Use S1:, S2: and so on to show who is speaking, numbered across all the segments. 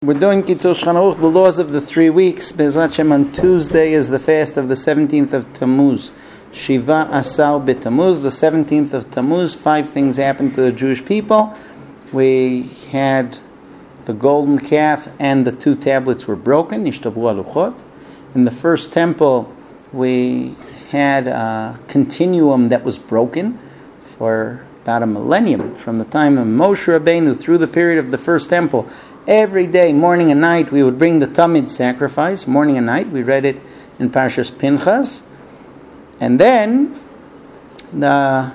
S1: We're doing Kitzur Shulchan Aruch, the laws of the 3 weeks. Be'ezrat Hashem, on Tuesday is the fast of the 17th of Tammuz. Shiva Asar B'Tammuz, the 17th of Tammuz. 5 things happened to the Jewish people. We had the golden calf and the 2 tablets were broken. Nishtabu Aluchot. In the first temple, we had a continuum that was broken for about a millennium, from the time of Moshe Rabbeinu through the period of the first temple. Every day, morning and night, we would bring the Tamid sacrifice. Morning and night, we read it in Parshas Pinchas. And then, the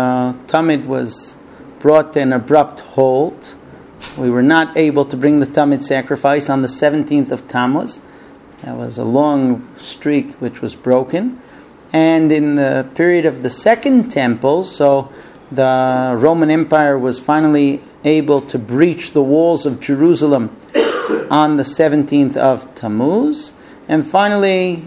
S1: Tamid was brought to an abrupt halt. We were not able to bring the Tamid sacrifice on the 17th of Tammuz. That was a long streak which was broken. And in the period of the second temple, so the Roman Empire was finally able to breach the walls of Jerusalem on the 17th of Tammuz. And finally,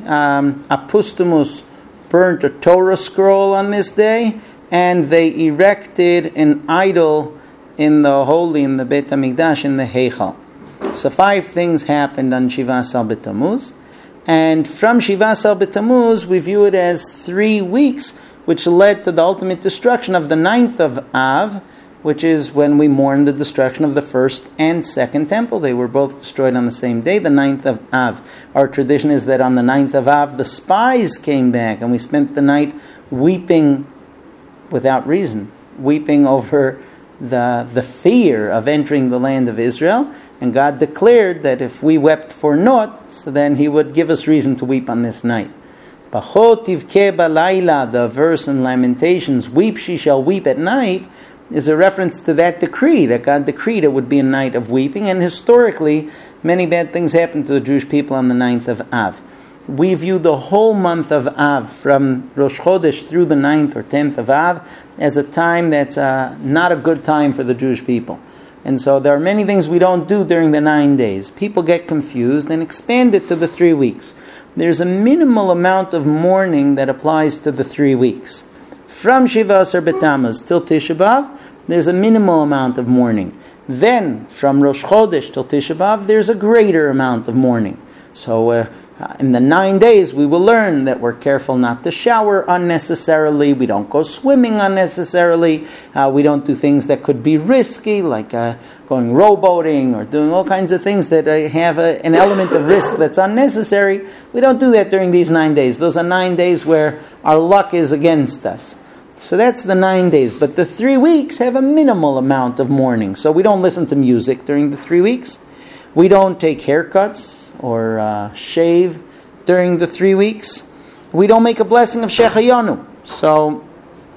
S1: Apustumus burnt a Torah scroll on this day, and they erected an idol in the Beit HaMikdash, in the Heichal. So 5 things happened on Shiva Asar B'Tammuz. And from Shiva Asar B'Tammuz, we view it as 3 weeks, which led to the ultimate destruction of the 9th of Av, which is when we mourn the destruction of the first and second temple. They were both destroyed on the same day, the 9th of Av. Our tradition is that on the 9th of Av, the spies came back, and we spent the night weeping without reason, weeping over the fear of entering the land of Israel. And God declared that if we wept for naught, so then He would give us reason to weep on this night. Bachot tivke balayla, the verse in Lamentations, weep she shall weep at night, is a reference to that decree, that God decreed it would be a night of weeping. And historically, many bad things happened to the Jewish people on the 9th of Av. We view the whole month of Av, from Rosh Chodesh through the 9th or 10th of Av, as a time that's not a good time for the Jewish people. And so there are many things we don't do during the 9 days. People get confused and expand it to the 3 weeks. There's a minimal amount of mourning that applies to the 3 weeks. From Shiva Asar B'Tammuz till Tisha B'Av, there's a minimal amount of mourning. Then, from Rosh Chodesh till Tisha B'Av, there's a greater amount of mourning. So, in the 9 days, we will learn that we're careful not to shower unnecessarily. We don't go swimming unnecessarily. We don't do things that could be risky, like going rowboating or doing all kinds of things that have an element of risk that's unnecessary. We don't do that during these 9 days. Those are 9 days where our luck is against us. So that's the 9 days. But the 3 weeks have a minimal amount of mourning. So we don't listen to music during the 3 weeks. We don't take haircuts or shave during the 3 weeks. We don't make a blessing of Shechayanu. So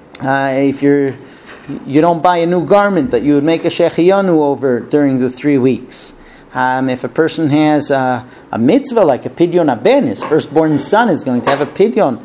S1: if you don't buy a new garment that you would make a Shechayanu over during the 3 weeks. If a person has a mitzvah like a Pidyon Aben, his firstborn son is going to have a Pidyon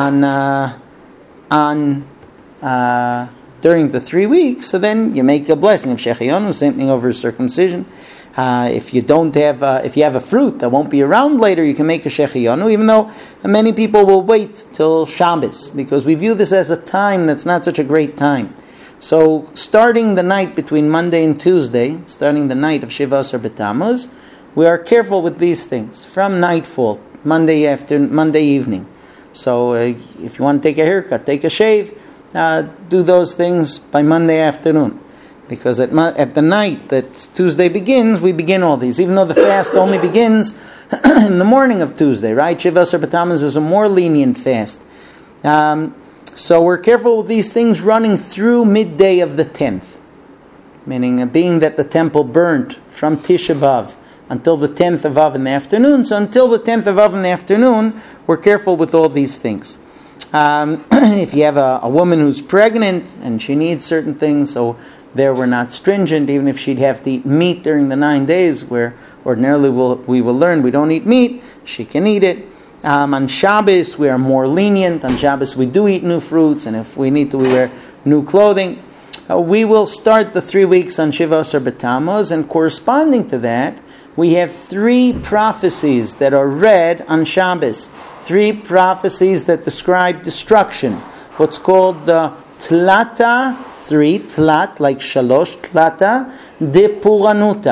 S1: on during the 3 weeks, so then you make a blessing of Shechayanu, same thing over circumcision. If you have a fruit that won't be around later, you can make a Shechayanu, even though many people will wait till Shabbos, because we view this as a time that's not such a great time. So, starting the night between Monday and Tuesday, starting the night of Shiva Asar B'Tammuz, we are careful with these things, from nightfall, Monday evening. So, if you want to take a haircut, take a shave, do those things by Monday afternoon. Because at the night that Tuesday begins, we begin all these. Even though the fast only begins in the morning of Tuesday, right? Shiva Asar B'Tammuz is a more lenient fast. So we're careful with these things running through midday of the 10th. Meaning, being that the temple burnt from Tisha B'Av until the 10th of Av in the afternoon. So until the 10th of Av in the afternoon, we're careful with all these things. If you have a woman who's pregnant and she needs certain things, so there we're not stringent, even if she'd have to eat meat during the 9 days, where ordinarily we will learn we don't eat meat, she can eat it. On Shabbos, we are more lenient. On Shabbos, we do eat new fruits, and if we need to, we wear new clothing. We will start the 3 weeks on Shiva Asar B'Tammuz, and corresponding to that, we have 3 prophecies that are read on Shabbos. 3 prophecies that describe destruction. What's called the Tlata, 3, Tlat, like Shalosh, Tlata, de Puranuta.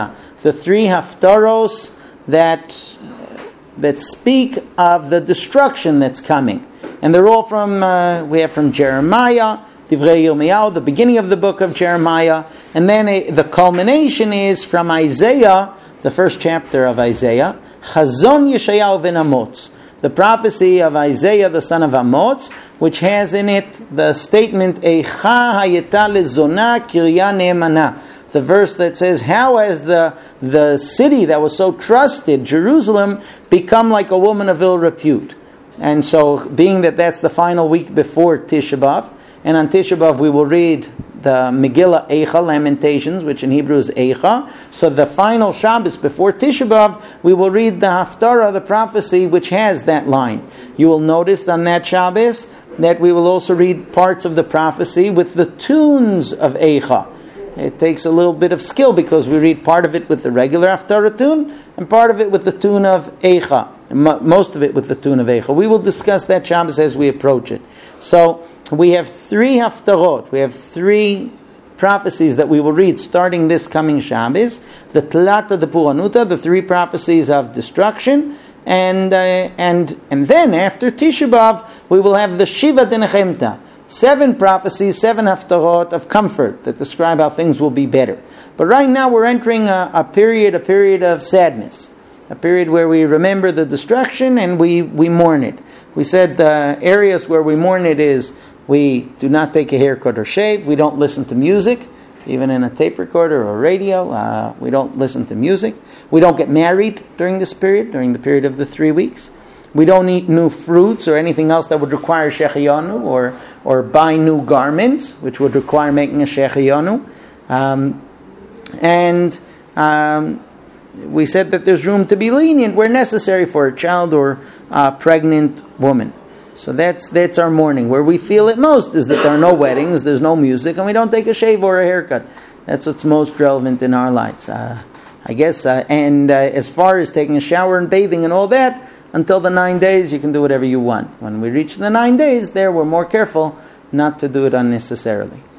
S1: the 3 haftaros that speak of the destruction that's coming. And they're all from, we have from Jeremiah, Divrei Yirmiyahu, the beginning of the book of Jeremiah, and then the culmination is from Isaiah, the first chapter of Isaiah, Chazon Yeshayahu ben Amoz, the prophecy of Isaiah the son of Amoz, which has in it the statement, Eicha hayeta lezona kirya ne'emana, the verse that says, how has the city that was so trusted, Jerusalem, become like a woman of ill repute? And so, being that that's the final week before Tisha B'Av, and on Tisha B'Av we will read the Megillah Eicha, Lamentations, which in Hebrew is Eicha. So the final Shabbos before Tisha B'Av, we will read the Haftarah, the prophecy, which has that line. You will notice on that Shabbos that we will also read parts of the prophecy with the tunes of Eicha. It takes a little bit of skill because we read part of it with the regular Haftarah tune and part of it with the tune of Eicha. Most of it with the tune of Eicha. We will discuss that Shabbos as we approach it. So we have 3 Haftarot. We have 3 prophecies that we will read starting this coming Shabbos. The Tlata, the Puranuta, the 3 prophecies of destruction. And then after Tisha B'Av, we will have the Shiva Denechemta. 7 prophecies, 7 haftarot of comfort that describe how things will be better. But right now we're entering a period of sadness, a period where we remember the destruction and we mourn it. We said the areas where we mourn it is we do not take a haircut or shave, we don't listen to music, even in a tape recorder or radio, we don't listen to music. We don't get married during this period, during the period of the 3 weeks. We don't eat new fruits or anything else that would require shechiyanu, or buy new garments, which would require making a shechiyanu. We said that there's room to be lenient where necessary for a child or a pregnant woman. So that's our mourning. Where we feel it most is that there are no weddings, there's no music, and we don't take a shave or a haircut. That's what's most relevant in our lives, I guess. As far as taking a shower and bathing and all that, until the 9 days, you can do whatever you want. When we reach the 9 days, there we're more careful not to do it unnecessarily.